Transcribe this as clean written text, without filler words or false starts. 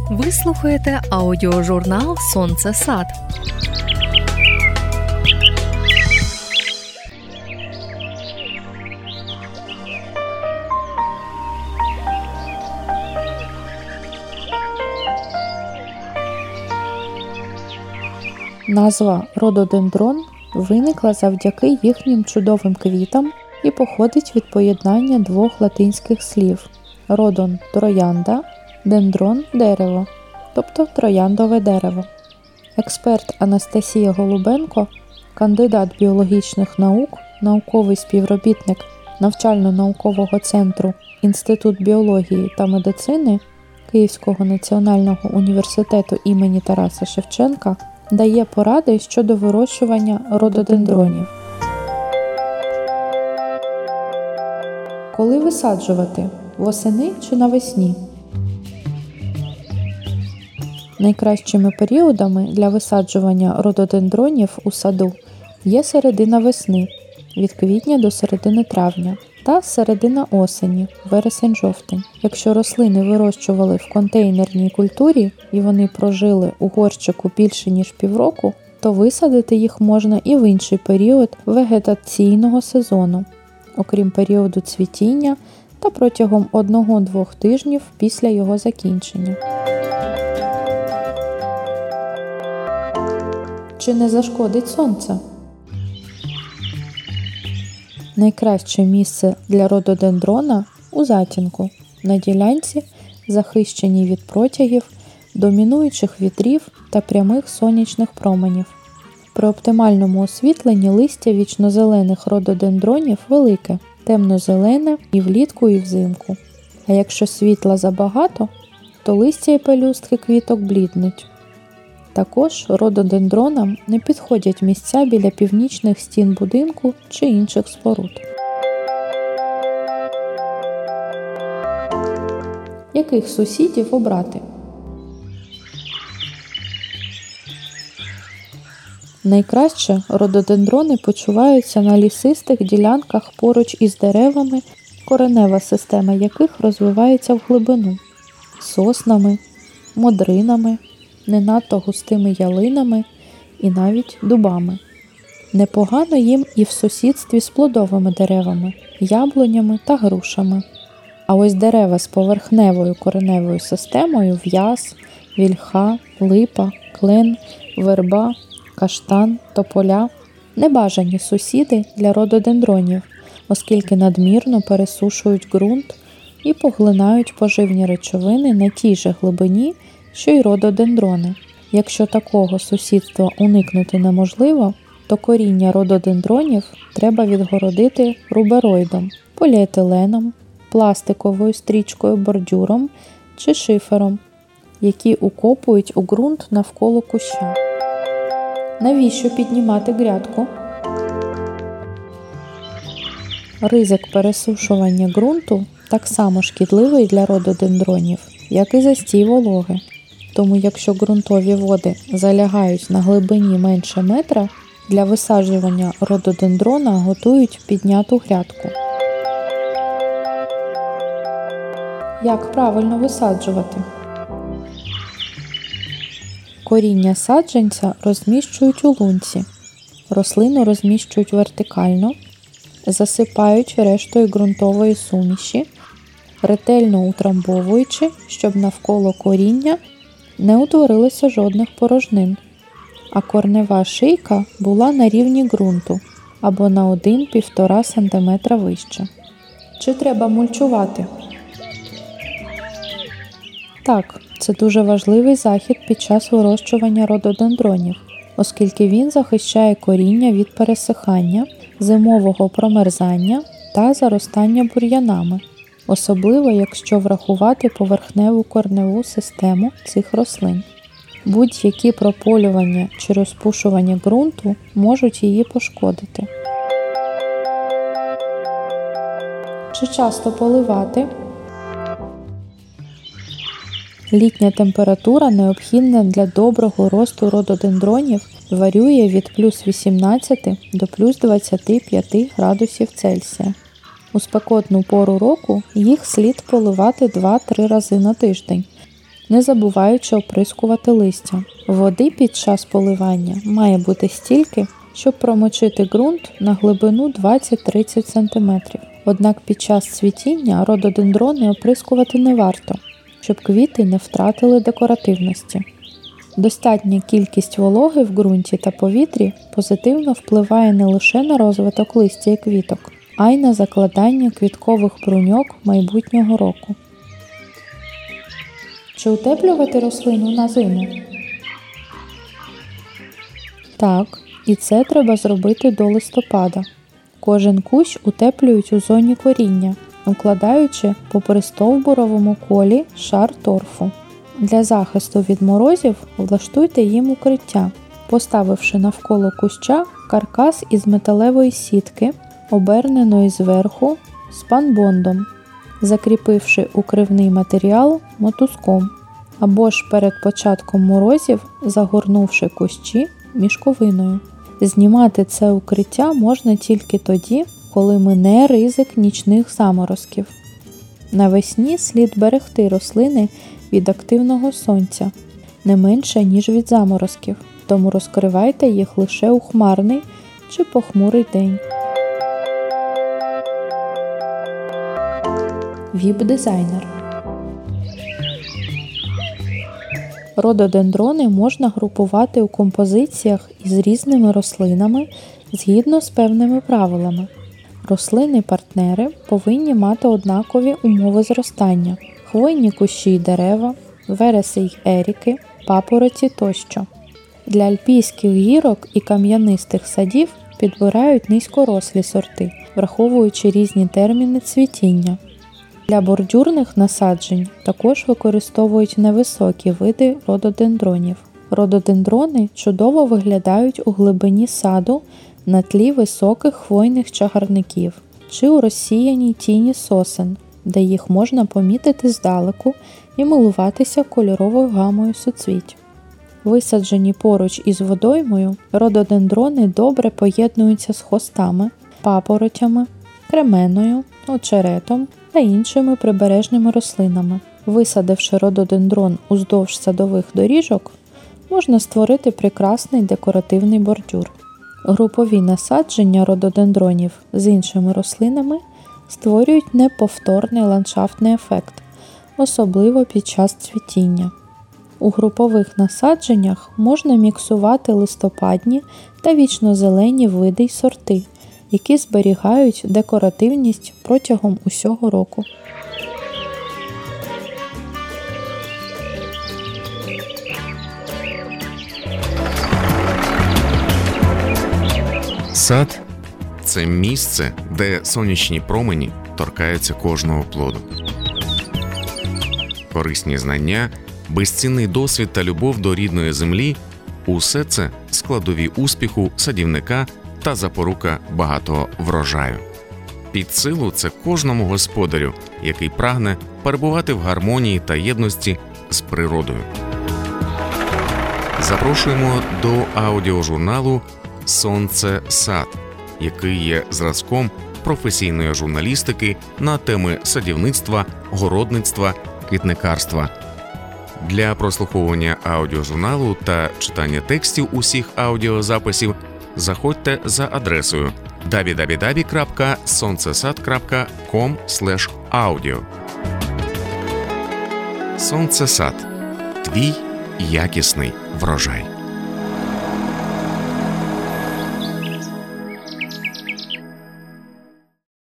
Ви слухаєте аудіожурнал «Сонце Сад». Назва рододендрон виникла завдяки їхнім чудовим квітам і походить від поєднання двох латинських слів «родон» – троянда, дендрон – дерево, тобто трояндове дерево. Експерт Анастасія Голубенко, кандидат біологічних наук, науковий співробітник навчально-наукового центру Інститут біології та медицини Київського національного університету імені Тараса Шевченка, дає поради щодо вирощування рододендронів. Коли висаджувати? Восени чи навесні? Найкращими періодами для висаджування рододендронів у саду є середина весни від квітня до середини травня та середина осені, вересень-жовтень. Якщо рослини вирощували в контейнерній культурі і вони прожили у горщику більше ніж півроку, то висадити їх можна і в інший період вегетаційного сезону, окрім періоду цвітіння та протягом 1-2 тижнів після його закінчення. Чи не зашкодить сонце? Найкраще місце для рододендрона – у затінку, на ділянці, захищеній від протягів, домінуючих вітрів та прямих сонячних променів. При оптимальному освітленні листя вічнозелених рододендронів велике, темно-зелене і влітку, і взимку. А якщо світла забагато, то листя і пелюстки квіток бліднуть. Також рододендронам не підходять місця біля північних стін будинку чи інших споруд. Яких сусідів обрати? Найкраще рододендрони почуваються на лісистих ділянках поруч із деревами, коренева система яких розвивається в глибину, соснами, модринами, не надто густими ялинами і навіть дубами. Непогано їм і в сусідстві з плодовими деревами, яблунями та грушами. А ось дерева з поверхневою кореневою системою – в'яз, вільха, липа, клен, верба, каштан, тополя – небажані сусіди для рододендронів, оскільки надмірно пересушують ґрунт і поглинають поживні речовини на тій же глибині, що й рододендрони. Якщо такого сусідства уникнути неможливо, то коріння рододендронів треба відгородити рубероїдом, поліетиленом, пластиковою стрічкою-бордюром чи шифером, які укопують у ґрунт навколо куща. Навіщо піднімати грядку? Ризик пересушування ґрунту так само шкідливий для рододендронів, як і застій вологи. Тому якщо ґрунтові води залягають на глибині менше метра, для висаджування рододендрона готують підняту грядку. Як правильно висаджувати? Коріння саджанця розміщують у лунці, рослину розміщують вертикально, засипають рештою ґрунтової суміші, ретельно утрамбовуючи, щоб навколо коріння не утворилося жодних порожнин, а корнева шийка була на рівні ґрунту або на 1-1,5 см вище. Чи треба мульчувати? Так, це дуже важливий захід під час вирощування рододендронів, оскільки він захищає коріння від пересихання, зимового промерзання та заростання бур'янами, особливо якщо врахувати поверхневу кореневу систему цих рослин. Будь-які прополювання чи розпушування ґрунту можуть її пошкодити. Чи часто поливати? Літня температура, необхідна для доброго росту рододендронів, варіює від плюс 18 до плюс 25 градусів Цельсія. У спекотну пору року їх слід поливати 2-3 рази на тиждень, не забуваючи оприскувати листя. Води під час поливання має бути стільки, щоб промочити ґрунт на глибину 20-30 см. Однак під час цвітіння рододендрони оприскувати не варто, щоб квіти не втратили декоративності. Достатня кількість вологи в ґрунті та повітрі позитивно впливає не лише на розвиток листя і квіток, а й на закладання квіткових бруньок майбутнього року. Чи утеплювати рослину на зиму? Так, і це треба зробити до листопада. Кожен кущ утеплюють у зоні коріння, укладаючи попри стовбуровому колі шар торфу. Для захисту від морозів влаштуйте їм укриття, поставивши навколо куща каркас із металевої сітки, оберненої зверху спанбондом, закріпивши укривний матеріал мотузком, або ж перед початком морозів загорнувши кущі мішковиною. Знімати це укриття можна тільки тоді, коли мине ризик нічних заморозків. Навесні слід берегти рослини від активного сонця, не менше, ніж від заморозків, тому розкривайте їх лише у хмарний чи похмурий день. Віп-дизайнер. Рододендрони можна групувати у композиціях із різними рослинами згідно з певними правилами. Рослини-партнери повинні мати однакові умови зростання – хвойні кущі й дерева, вереси й еріки, папороті тощо. Для альпійських гірок і кам'янистих садів підбирають низькорослі сорти, враховуючи різні терміни цвітіння. Для бордюрних насаджень також використовують невисокі види рододендронів. Рододендрони чудово виглядають у глибині саду на тлі високих хвойних чагарників чи у розсіяній тіні сосен, де їх можна помітити здалеку і милуватися кольоровою гамою суцвіть. Висаджені поруч із водоймою, рододендрони добре поєднуються з хостами, папоротями, кременою, очеретом та іншими прибережними рослинами. Висадивши рододендрон уздовж садових доріжок, можна створити прекрасний декоративний бордюр. Групові насадження рододендронів з іншими рослинами створюють неповторний ландшафтний ефект, особливо під час цвітіння. У групових насадженнях можна міксувати листопадні та вічнозелені види й сорти, які зберігають декоративність протягом усього року. Сад – це місце, де сонячні промені торкаються кожного плоду. Корисні знання, безцінний досвід та любов до рідної землі – усе це складові успіху садівника та запорука багатого врожаю. Під силу це кожному господарю, який прагне перебувати в гармонії та єдності з природою. Запрошуємо до аудіожурналу «Сонце сад», який є зразком професійної журналістики на теми садівництва, городництва, квітникарства. Для прослуховування аудіожурналу та читання текстів усіх аудіозаписів заходьте за адресою www.soncesad.com/audio. Сонцесад. Твій якісний врожай.